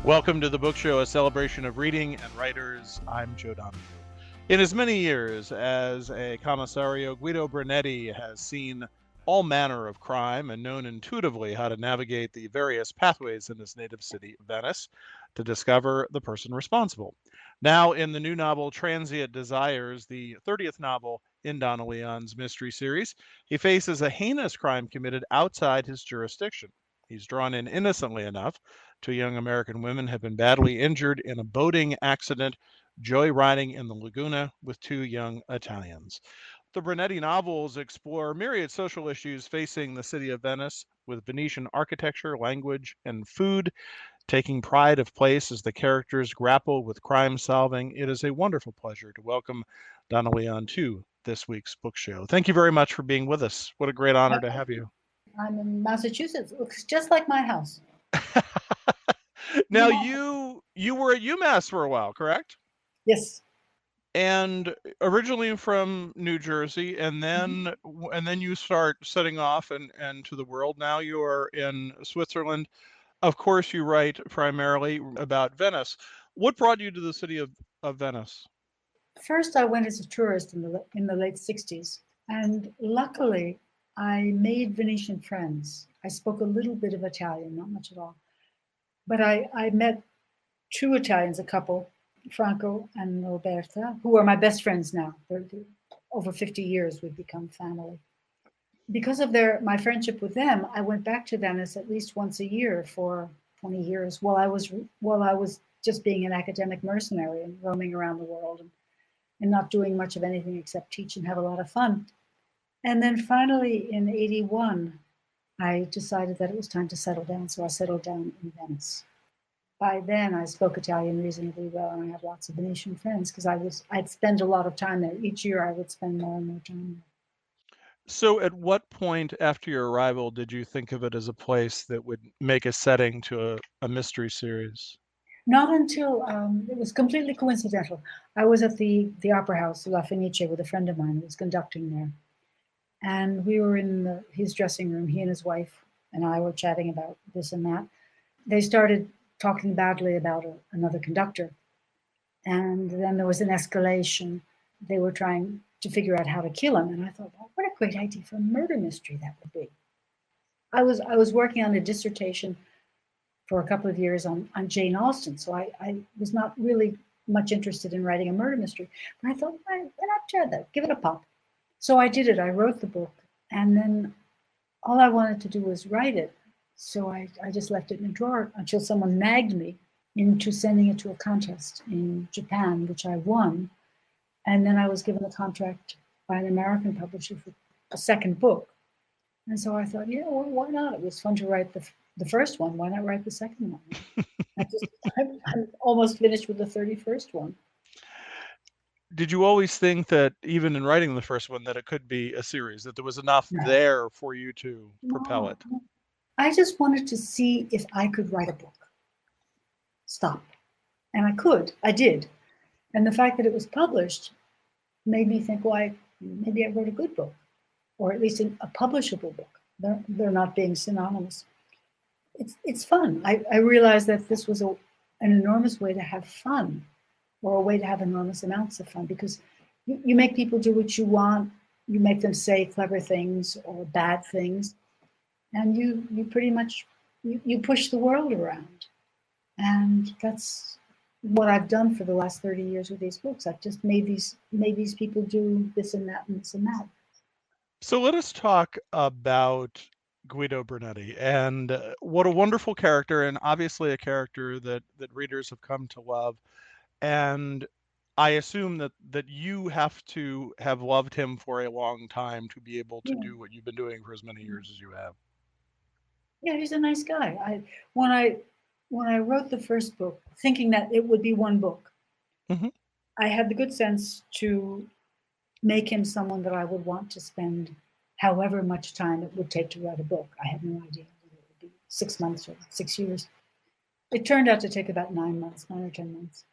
Welcome to the Book Show, a celebration of reading and writers. I'm Joe Donahue. In as many years as a commissario, Guido Brunetti has seen all manner of crime and known intuitively how to navigate the various pathways in his native city, Venice, to discover the person responsible. Now, in the new novel Transient Desires, the 30th novel in Donna Leon's mystery series, he faces a heinous crime committed outside his jurisdiction. He's drawn in innocently enough. Two young American women have been badly injured in a boating accident joyriding in the Laguna with two young Italians. The Brunetti novels explore myriad social issues facing the city of Venice, with Venetian architecture, language, and food taking pride of place as the characters grapple with crime solving. It is a wonderful pleasure to welcome Donna Leon to this week's book show. Thank you very much for being with us. What a great honor to have you. I'm in Massachusetts. Looks just like my house. Now you were at UMass for a while, correct? Yes. And originally from New Jersey, and Mhm. then you start setting off and to the world. Now you are in Switzerland. Of course, you write primarily about Venice. What brought you to the city of Venice? First, I went as a tourist in the late '60s, and luckily, I made Venetian friends. I spoke a little bit of Italian, not much at all, but I met two Italians, a couple, Franco and Roberta, who are my best friends now. They're over 50 years, we've become family. Because of my friendship with them, I went back to Venice at least once a year for 20 years while I was just being an academic mercenary and roaming around the world and not doing much of anything except teach and have a lot of fun. And then finally in 81, I decided that it was time to settle down, so I settled down in Venice. By then, I spoke Italian reasonably well, and I have lots of Venetian friends because I'd spend a lot of time there. Each year, I would spend more and more time there. So, at what point after your arrival did you think of it as a place that would make a setting to a mystery series? Not until it was completely coincidental. I was at the opera house, La Fenice, with a friend of mine who was conducting there, and we were in his dressing room. He and his wife and I were chatting about this and that. They started talking badly about another conductor, and then there was an escalation. They were trying to figure out how to kill him, and I thought, well, what a great idea for a murder mystery that would be. I was working on a dissertation for a couple of years on Jane Austen. So I was not really much interested in writing a murder mystery. But I thought, why not try that? Give it a pop. So I did it. I wrote the book. And then all I wanted to do was write it. So I just left it in a drawer until someone nagged me into sending it to a contest in Japan, which I won. And then I was given a contract by an American publisher for a second book. And so I thought, yeah, well, why not? It was fun to write the first one. Why not write the second one? I just, I'm almost finished with the 31st one. Did you always think that even in writing the first one that it could be a series, that there was enough No, there for you to propel no. it? I just wanted to see if I could write a book. Stop. And I could. I did. And the fact that it was published made me think, well, maybe I wrote a good book, or at least a publishable book. They're not being synonymous. It's fun. I realized that this was an enormous way to have fun, or a way to have enormous amounts of fun, because you make people do what you want. You make them say clever things or bad things, and you pretty much you push the world around. And that's what I've done for the last 30 years with these books. I've just made these people do this and that and this and that. So let us talk about Guido Brunetti and what a wonderful character, and obviously a character that readers have come to love. And I assume that you have to have loved him for a long time to be able to Yeah, do what you've been doing for as many years as you have. yeah, he's a nice guy. When I when I wrote the first book, thinking that it would be one book, Hmm. I had the good sense to make him someone that I would want to spend however much time it would take to write a book. I had no idea whether it would be 6 months or 6 years. It turned out to take about 9 months, 9 or 10 months.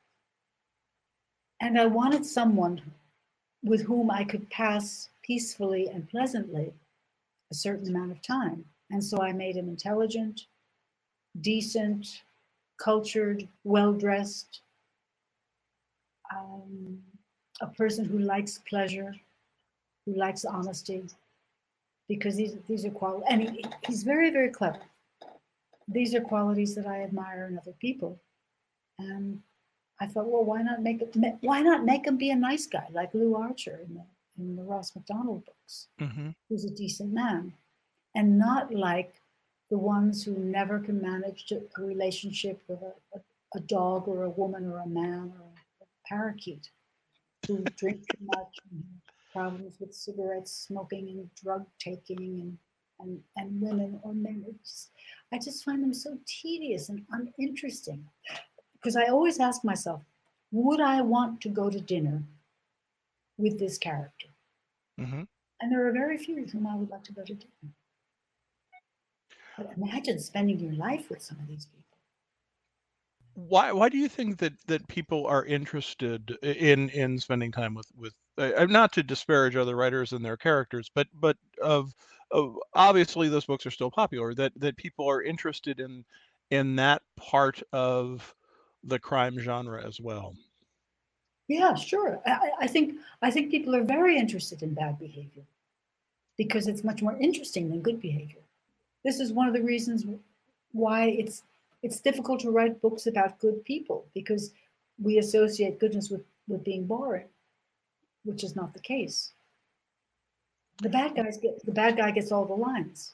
And I wanted someone with whom I could pass peacefully and pleasantly a certain amount of time. And so I made him intelligent, decent, cultured, well-dressed, a person who likes pleasure, who likes honesty, because these are qualities, and he's very, very clever. These are qualities that I admire in other people. And I thought, well, why not make him be a nice guy like Lou Archer in the Ross Macdonald books, who's a decent man, and not like the ones who never can manage a relationship with a dog or a woman or a man or a parakeet, who drink too much and have problems with cigarettes smoking and drug taking and women or men. I just find them so tedious and uninteresting. Because I always ask myself, would I want to go to dinner with this character? And there are very few with whom I would like to go to dinner. But imagine spending your life with some of these people. Why do you think that people are interested in spending time with not to disparage other writers and their characters, but of obviously those books are still popular, that people are interested in that part of the crime genre as well? Yeah, sure. I think people are very interested in bad behavior because it's much more interesting than good behavior. This is one of the reasons why it's difficult to write books about good people, because we associate goodness with being boring, which is not the case. The bad guy gets all the lines.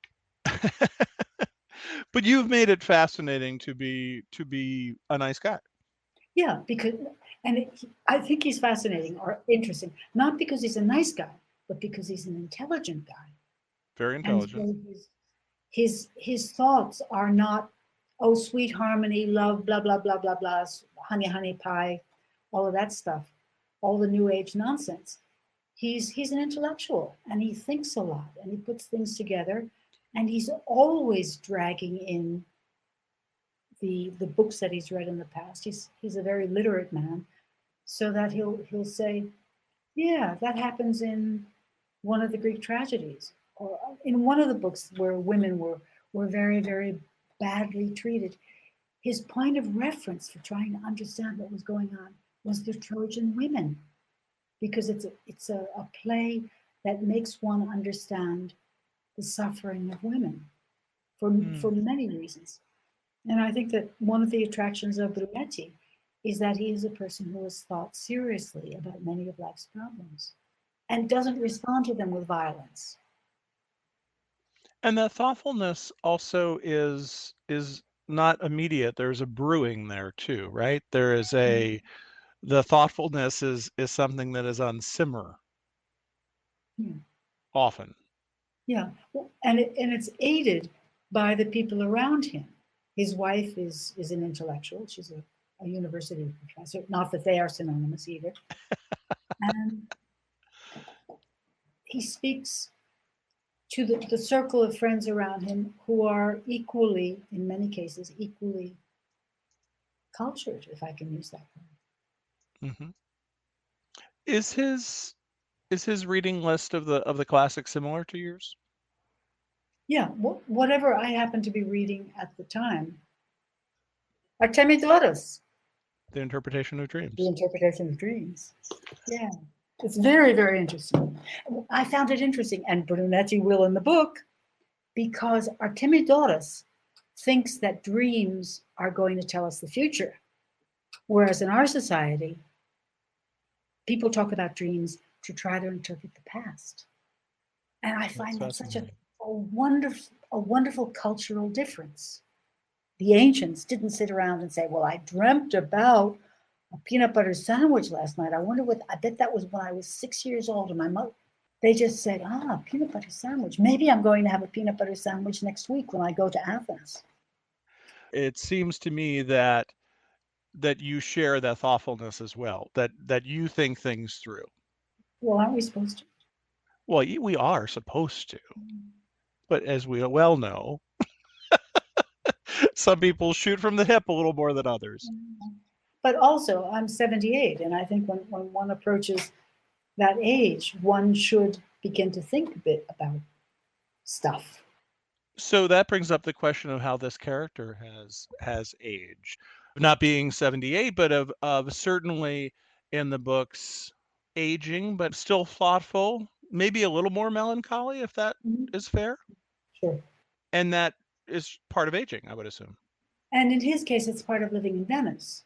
But you've made it fascinating to be a nice guy. Yeah, because I think he's fascinating or interesting, not because he's a nice guy, but because he's an intelligent guy. Very intelligent. And so his thoughts are not, oh, sweet harmony, love, blah, blah, blah, blah, blah, honey, honey pie, all of that stuff, all the new age nonsense. He's an intellectual, and he thinks a lot, and he puts things together, and he's always dragging in the books that he's read in the past. He's a very literate man, so that he'll say, yeah, that happens in one of the Greek tragedies, or in one of the books where women were very, very badly treated. His point of reference for trying to understand what was going on was the Trojan women, because it's a play that makes one understand the suffering of women for many reasons. And I think that one of the attractions of Brunetti is that he is a person who has thought seriously about many of life's problems and doesn't respond to them with violence. And that thoughtfulness also is not immediate. There's a brewing there too, right? There is the thoughtfulness is something that is on simmer. Yeah. Often. Yeah, well, and it's aided by the people around him. His wife is an intellectual. She's a university professor. Not that they are synonymous either. And he speaks to the circle of friends around him who are equally, in many cases, equally cultured, if I can use that word. Mm-hmm. Is his reading list of the classics similar to yours? Yeah, whatever I happen to be reading at the time. Artemidoros. The Interpretation of Dreams. The Interpretation of Dreams. Yeah. It's very, very interesting. I found it interesting, and Brunetti will in the book, because Artemidoros thinks that dreams are going to tell us the future. Whereas in our society, people talk about dreams to try to interpret the past. And I find that such a wonderful cultural difference. The ancients didn't sit around and say, well, I dreamt about a peanut butter sandwich last night. I bet that was when I was 6 years old, and my mother. They just said, peanut butter sandwich. Maybe I'm going to have a peanut butter sandwich next week when I go to Athens. It seems to me that you share that thoughtfulness as well, that you think things through. Well, aren't we supposed to? Well, we are supposed to. But as we well know, some people shoot from the hip a little more than others. But also, I'm 78, and I think when one approaches that age, one should begin to think a bit about stuff. So that brings up the question of how this character has aged. Not being 78, but of certainly in the books aging, but still thoughtful, maybe a little more melancholy, if that Mhm. is fair. Sure. And that is part of aging, I would assume. And in his case, it's part of living in Venice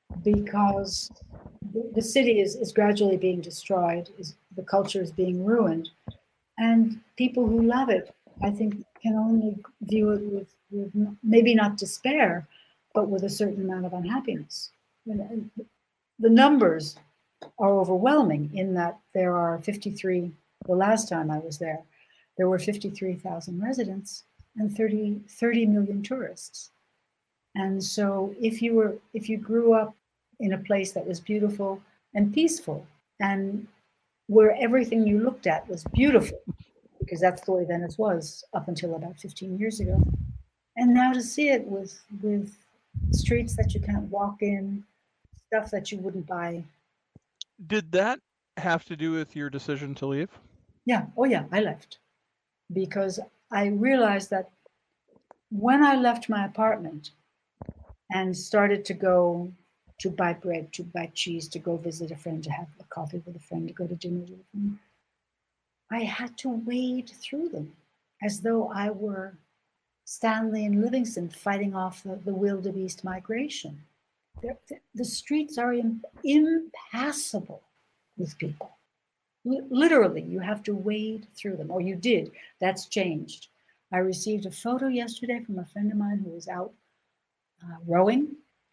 because the city is gradually being destroyed, the culture is being ruined. And people who love it, I think, can only view it with maybe not despair, but with a certain amount of unhappiness. And the numbers are overwhelming in that there are 53, the last time I was there were 53,000 residents and 30 million tourists. And so if you grew up in a place that was beautiful and peaceful and where everything you looked at was beautiful, because that's the way Venice was up until about 15 years ago. And now to see it with streets that you can't walk in, stuff that you wouldn't buy. Did that have to do with your decision to leave? Yeah, oh yeah, I left because I realized that when I left my apartment and started to go to buy bread, to buy cheese, to go visit a friend, to have a coffee with a friend, to go to dinner with a friend, I had to wade through them as though I were Stanley and Livingston fighting off the wildebeest migration. The streets are impassable with people. Literally, you have to wade through them, or you did. That's changed. I received a photo yesterday from a friend of mine who was out rowing,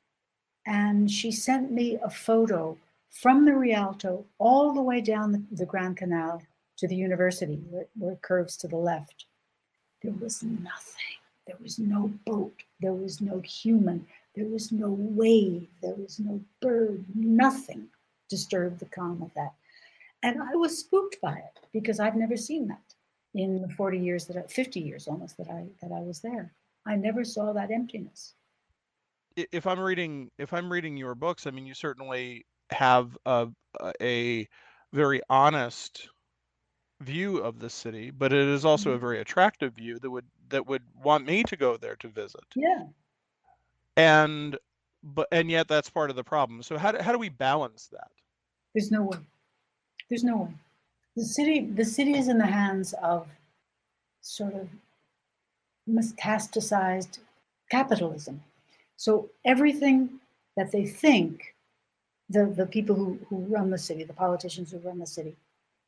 and she sent me a photo from the Rialto all the way down the Grand Canal to the university where it curves to the left. There was nothing. There was no boat. There was no human. There was no wave. There was no bird. Nothing disturbed the calm of that. And I was spooked by it because I've never seen that in the 40 years 50 years almost that I was there. I never saw that emptiness. If I'm reading your books, I mean, you certainly have a very honest view of the city, but it is also a very attractive view that would want me to go there to visit. Yeah. And yet that's part of the problem. So how do we balance that? There's no way. There's no way. The city is in the hands of sort of metastasized capitalism. So everything that they think, the people who run the city, the politicians who run the city,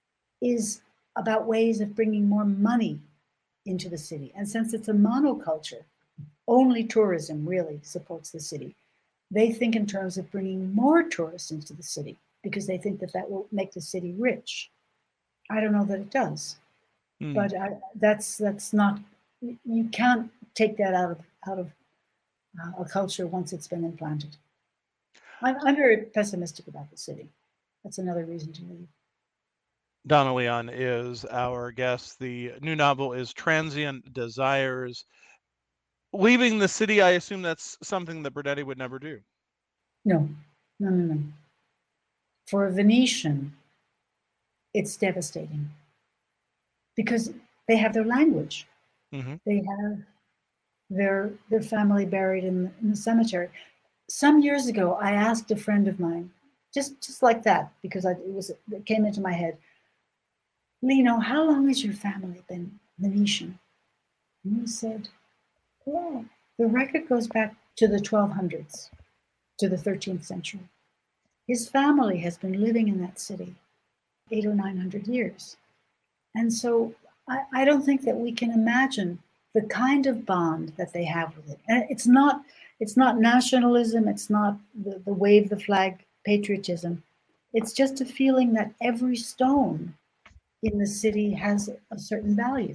is about ways of bringing more money into the city. And since it's a monoculture, only tourism really supports the city. They think in terms of bringing more tourists into the city because they think that will make the city rich. I don't know that it does, but that's not. You can't take that out of a culture once it's been implanted. I'm very pessimistic about the city. That's another reason to leave. Donna Leon is our guest. The new novel is Transient Desires. Leaving the city, I assume that's something that Brunetti would never do. No, no, no, no. For a Venetian, it's devastating because they have their language. Mm-hmm. They have their family buried in the cemetery. Some years ago, I asked a friend of mine, just like that, because it came into my head. Lino, how long has your family been Venetian? And he said, well, the record goes back to the 1200s, to the 13th century. His family has been living in that city 800 or 900 years. And so I don't think that we can imagine the kind of bond that they have with it. And it's not nationalism, it's not the wave the flag patriotism. It's just a feeling that every stone in the city has a certain value.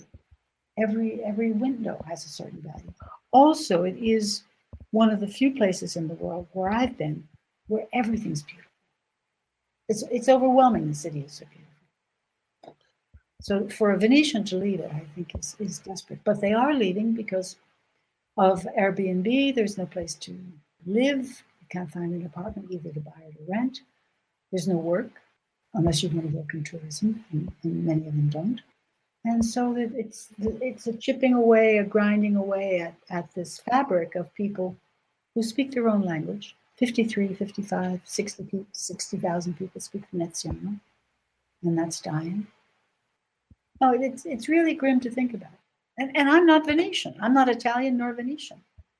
Every window has a certain value. Also, it is one of the few places in the world where I've been where everything's beautiful. It's overwhelming. The city is so beautiful. So for a Venetian to leave it, I think is desperate. But they are leaving because of Airbnb. There's no place to live. You can't find an apartment either to buy or to rent. There's no work unless you want to work in tourism, and many of them don't. And so that it's a chipping away, a grinding away at this fabric of people who speak their own language. 53, 55, 60,000 people speak Veneziano, and that's dying. Oh, it's really grim to think about. And I'm not Venetian. I'm not Italian nor Venetian.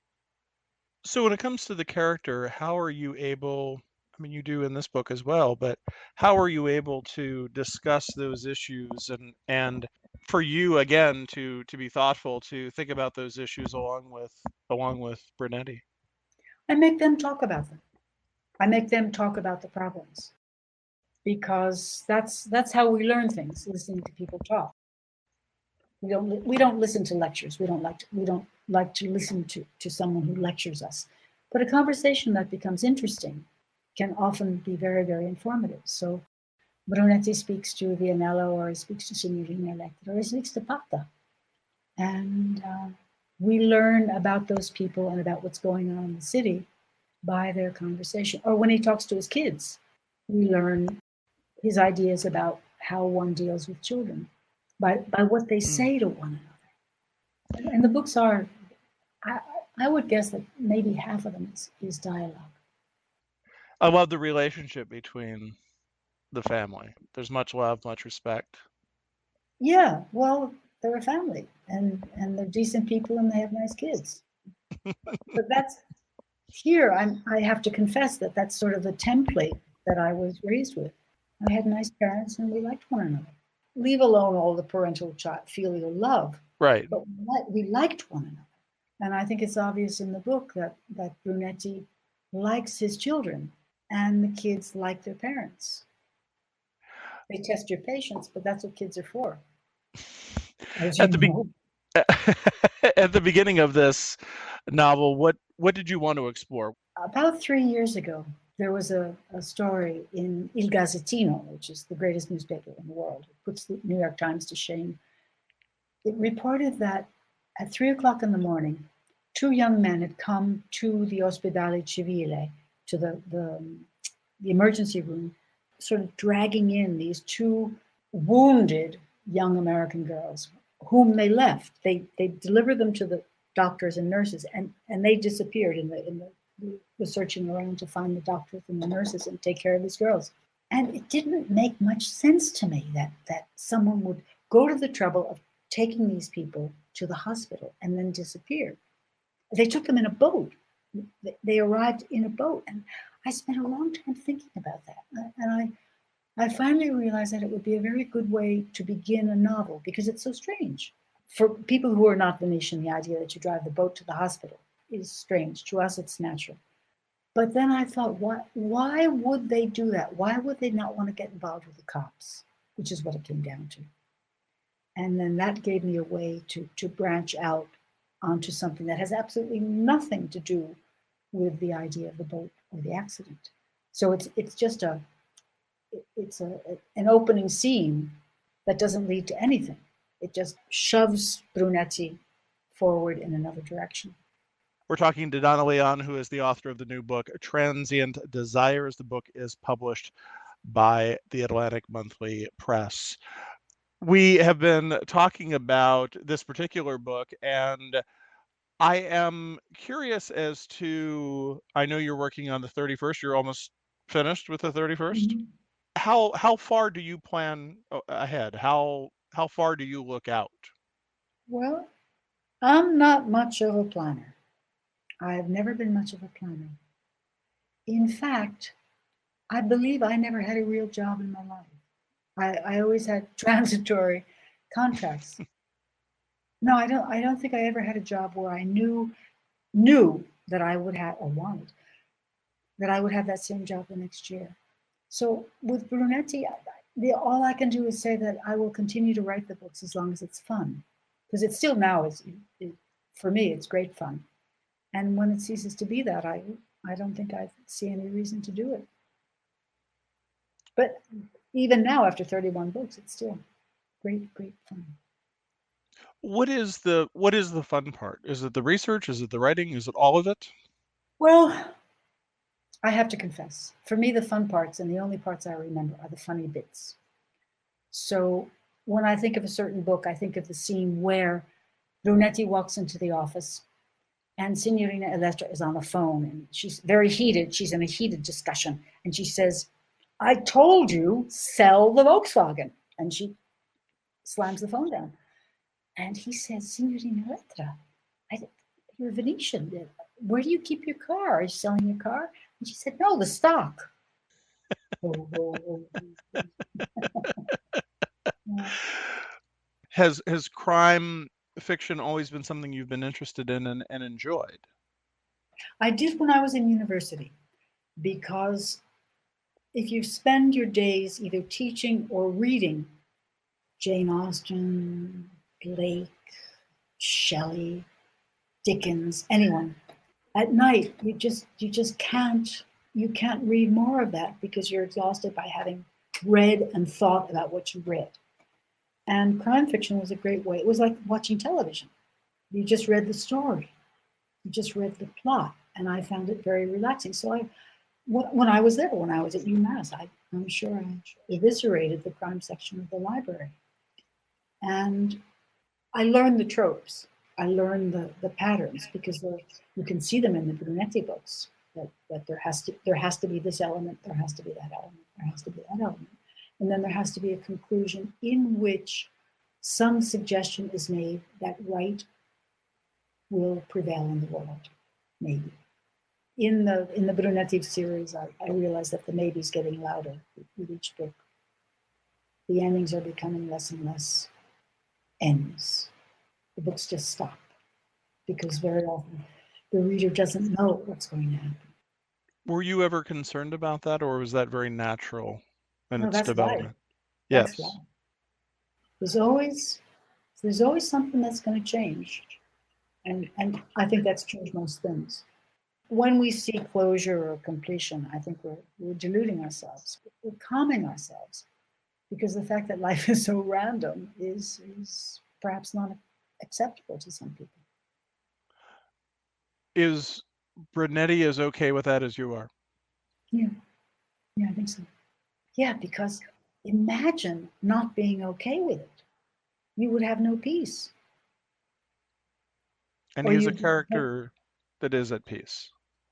So when it comes to the character, how are you able, I mean, you do in this book as well, but how are you able to discuss those issues and for you again to be thoughtful to think about those issues along with Brunetti? I make them talk about them. I make them talk about the problems because that's how we learn things, listening to people talk. We don't listen to lectures. We don't like to listen to someone who lectures us. But a conversation that becomes interesting can often be very, very informative. So Brunetti speaks to Vianello, or he speaks to Signorina Electra, or he speaks to Pata. And we learn about those people and about what's going on in the city by their conversation. Or when he talks to his kids, we learn his ideas about how one deals with children by what they say to one another. And the books are, I would guess that maybe half of them is dialogue. I love the relationship between the family. There's much love, much respect. Yeah, well, they're a family and they're decent people and they have nice kids. But that's here. I have to confess that that's sort of the template that I was raised with. I had nice parents and we liked one another. Leave alone all the parental filial love, Right. but we liked one another. And I think it's obvious in the book that Brunetti likes his children and the kids like their parents. They test your patience, but that's what kids are for. At the beginning of this novel, what did you want to explore? About 3 years ago, there was a story in Il Gazzettino, which is the greatest newspaper in the world. It puts the New York Times to shame. It reported that at 3 o'clock in the morning, 2 young men had come to the Ospedale Civile, to the emergency room, sort of dragging in these 2 wounded young American girls, whom they left. They delivered them to the doctors and nurses, and they disappeared in the searching around to find the doctors and the nurses and take care of these girls. And it didn't make much sense to me that someone would go to the trouble of taking these people to the hospital and then disappear. They took them in a boat. They arrived in a boat. And I spent a long time thinking about that. And I finally realized that it would be a very good way to begin a novel because it's so strange. For people who are not Venetian, the idea that you drive the boat to the hospital is strange. To us, it's natural. But then I thought, why would they do that? Why would they not want to get involved with the cops, which is what it came down to? And then that gave me a way to branch out onto something that has absolutely nothing to do with the idea of the boat or the accident. So it's just an opening scene that doesn't lead to anything. It just shoves Brunetti forward in another direction. We're talking to Donna Leon, who is the author of the new book, Transient Desires. The book is published by the Atlantic Monthly Press. We have been talking about this particular book, and I am curious as to, I know you're working on the 31st. You're almost finished with the 31st. Mm-hmm. How far do you plan ahead? How far do you look out? Well, I'm not much of a planner. I've never been much of a planner. In fact, I believe I never had a real job in my life. I always had transitory contracts. No, I don't think I ever had a job where I knew that I would have, or wanted, that I would have that same job the next year. So with Brunetti, all I can do is say that I will continue to write the books as long as it's fun, because it's still now for me it's great fun. And when it ceases to be that, I don't think I see any reason to do it. But even now, after 31 books, it's still great fun. What is the fun part? Is it the research? Is it the writing? Is it all of it? Well, I have to confess, for me, the fun parts and the only parts I remember are the funny bits. So when I think of a certain book, I think of the scene where Brunetti walks into the office and Signorina Elettra is on the phone and she's very heated. She's in a heated discussion and she says, I told you, sell the Volkswagen. And she slams the phone down. And he says, Signorina Elettra, you're Venetian. Where do you keep your car? Are you selling your car? And she said, no, the stock. Has crime fiction always been something you've been interested in and enjoyed? I did when I was in university, because if you spend your days either teaching or reading Jane Austen, Blake, Shelley, Dickens, anyone, at night you just can't read more of that because you're exhausted by having read and thought about what you read. And crime fiction was a great way. It was like watching television. You just read the story, you just read the plot, and I found it very relaxing. So when I was there, when I was at UMass, I'm sure I eviscerated the crime section of the library. And I learned the tropes. I learned the patterns because you can see them in the Brunetti books. That there has to be this element, there has to be that element, there has to be that element, and then there has to be a conclusion in which some suggestion is made that right will prevail in the world, maybe. In the Brunetti series, I realized that the maybe's getting louder with each book. The endings are becoming less and less ends. The books just stop because very often the reader doesn't know what's going to happen. Were you ever concerned about that, or was that very natural in No, its that's life. development? That's Yes. life. There's always something that's going to change, and I think that's true of most things. When we see closure or completion, I think we're deluding ourselves. We're calming ourselves because the fact that life is so random is perhaps not acceptable to some people. Is Brunetti as okay with that as you are? Yeah, yeah, I think so. Yeah, because imagine not being okay with it. You would have no peace. And Or he is a you, character that is at peace,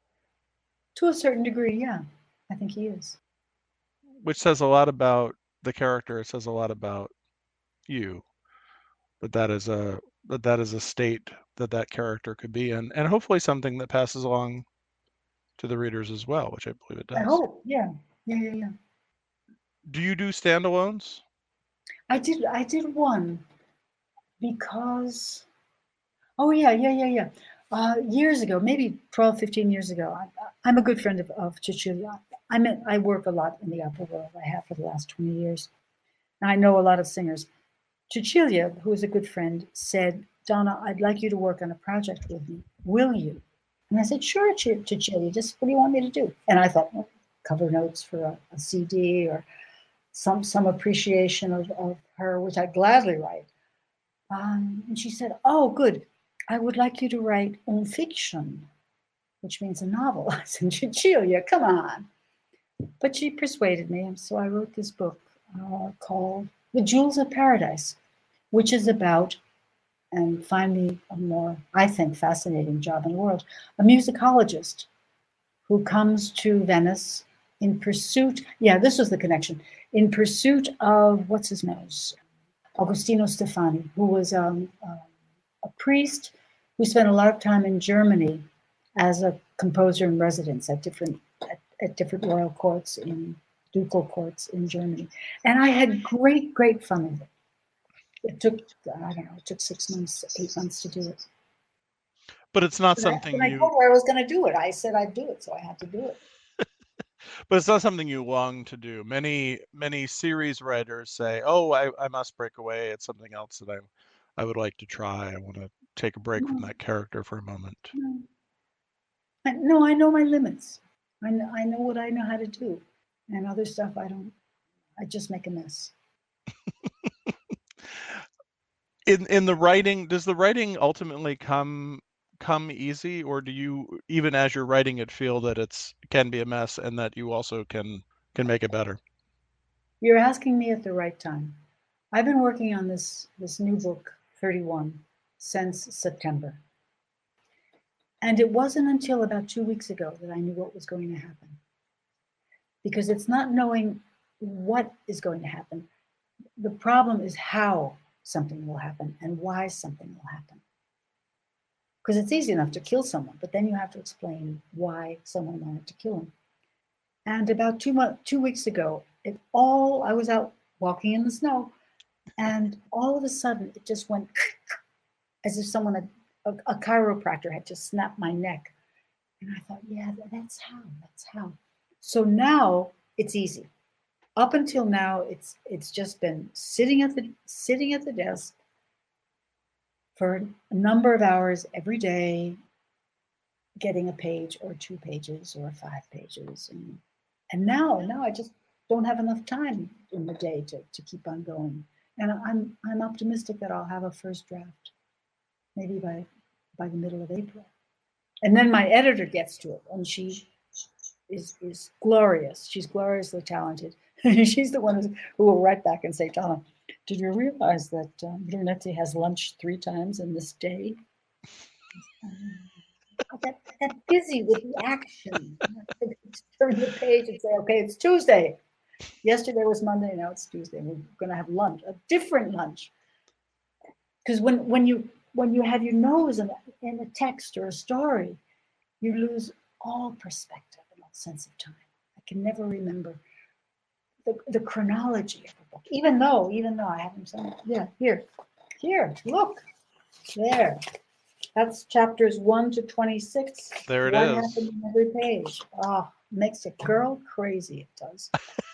to a certain degree, yeah, I think he is. which says a lot about the character. It says a lot about you, that is a state that character could be in, and hopefully something that passes along to the readers as well, which I believe it I does. hope, yeah, yeah, yeah, yeah. Do you do standalones? I did one because, oh yeah, yeah, yeah, yeah. Years ago, maybe 12, 15 years ago, I'm a good friend of Cecilia. I work a lot in the opera world. I have for the last 20 years. And I know a lot of singers. Cecilia, who is a good friend, said, Donna, I'd like you to work on a project with me. Will you? And I said, sure, Cecilia, just what do you want me to do? And I thought, well, cover notes for a CD or some appreciation of her, which I'd gladly write. And she said, oh, good. I would like you to write un fiction, which means a novel. I said, Cecilia, come on. But she persuaded me. And so I wrote this book called The Jewels of Paradise, which is about, and find me a more, I think, fascinating job in the world, a musicologist who comes to Venice in pursuit, yeah, this was the connection, in pursuit of, what's his nose? Agostino Stefani, who was a priest who spent a lot of time in Germany as a composer in residence at different royal courts, in ducal courts in Germany. And I had great fun with it. It took, I don't know, it took 6 months, 8 months to do it. But it's not When something I you told her I was going to do it, I said I'd do it, so I had to do it. but it's not something you long to do. Many series writers say, "Oh, I must break away. It's something else that I would like to try. I want to take a break from No, that character for a moment." no. No, I know my limits. I know what I know how to do, and other stuff I don't. I just make a mess. In the writing, does the writing ultimately come easy, or do you, even as you're writing it, feel that it's can be a mess and that you also can make it better? You're asking me at the right time. I've been working on this new book, 31, since September. And it wasn't until about 2 weeks ago that I knew what was going to happen. Because it's not knowing what is going to happen. The problem is how something will happen and why something will happen. Because it's easy enough to kill someone, but then you have to explain why someone wanted to kill him. And about 2 weeks ago, I was out walking in the snow, and all of a sudden it just went as if a chiropractor had just snapped my neck. And I thought, yeah, that's how. So now it's easy. Up until now, it's just been sitting at the desk for a number of hours every day, getting a page or 2 pages or 5 pages. And now I just don't have enough time in the day to keep on going. And I'm optimistic that I'll have a first draft maybe by the middle of April. And then my editor gets to it, and she is glorious. She's gloriously talented. She's the one who will write back and say, Donna, did you realize that Brunetti has lunch 3 times in this day? I get busy with the action. Turn the page and say, okay, it's Tuesday. Yesterday was Monday, now it's Tuesday. We're going to have lunch, a different lunch. Because when you have your nose in a text or a story, you lose all perspective and all sense of time. I can never remember the chronology of the book, even though I haven't done it. Yeah, here, look, there. That's chapters 1 to 26. There it What is. happened in every page. Oh, makes a girl crazy, it does.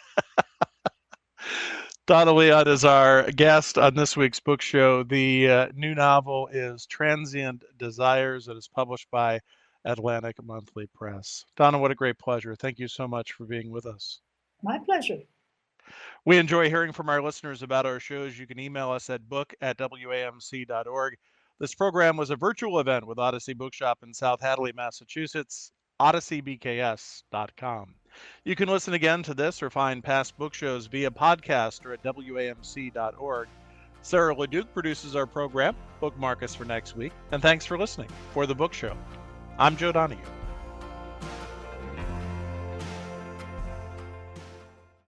Donna Leon is our guest on this week's book show. The new novel is Transient Desires. It is published by Atlantic Monthly Press. Donna, what a great pleasure. Thank you so much for being with us. My pleasure. We enjoy hearing from our listeners about our shows. You can email us at book@wamc.org. This program was a virtual event with Odyssey Bookshop in South Hadley, Massachusetts, odysseybks.com. You can listen again to this or find past book shows via podcast or at wamc.org. Sarah LeDuc produces our program. Bookmark us for next week. And thanks for listening for The Book Show. I'm Joe Donahue.